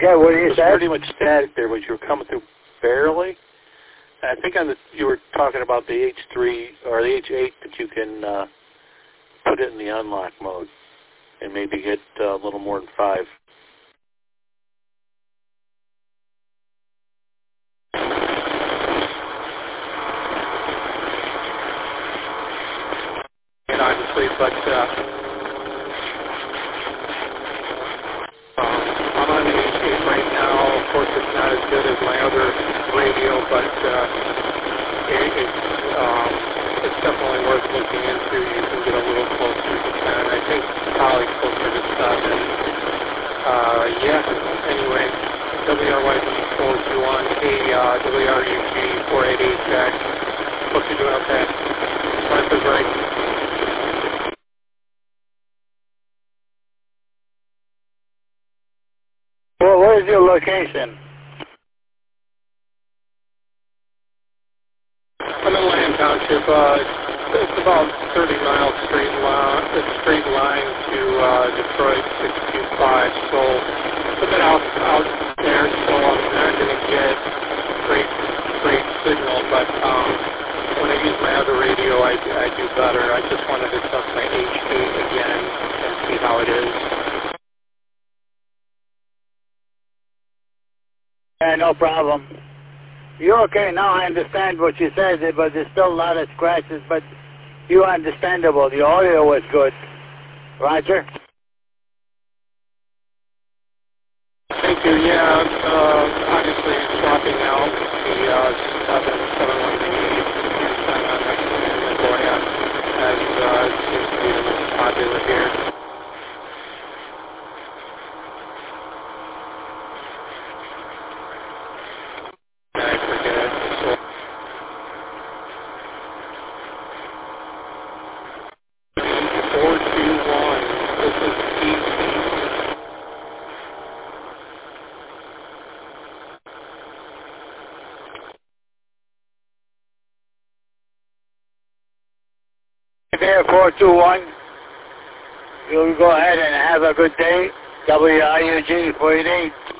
Yeah, what you It was said? pretty much static there, but you were coming through barely. I think you were talking about the H3 or the H8 that you can put it in the unlock mode and maybe get a little more than 5. And obviously, but I'm on the H8 right now. Of course, it's not as good as my other radio, but it's definitely worth looking into. You can get a little closer to 10. I think probably closer to 7. Yeah, anyway, WRYB421, hey, WRUG488 Jack. Hope you're doing okay. Life is right. Well, where's your location? I'm in Land Township. It's about 30 miles straight line to Detroit 625. So it's a bit out there. So I'm not going to get great signal. But when I use my other radio, I do better. I just wanted to test my H8 again and see how it is. Yeah, no problem. You're okay now. I understand what you said, but there's still a lot of scratches, but you're understandable. The audio was good. Roger? Thank you. Yeah, obviously swapping out the 77188 on Nagoya as seems to be the most popular here. I forget it. So, 421. This is PC. There, 421. You go ahead and have a good day. WIUG 488.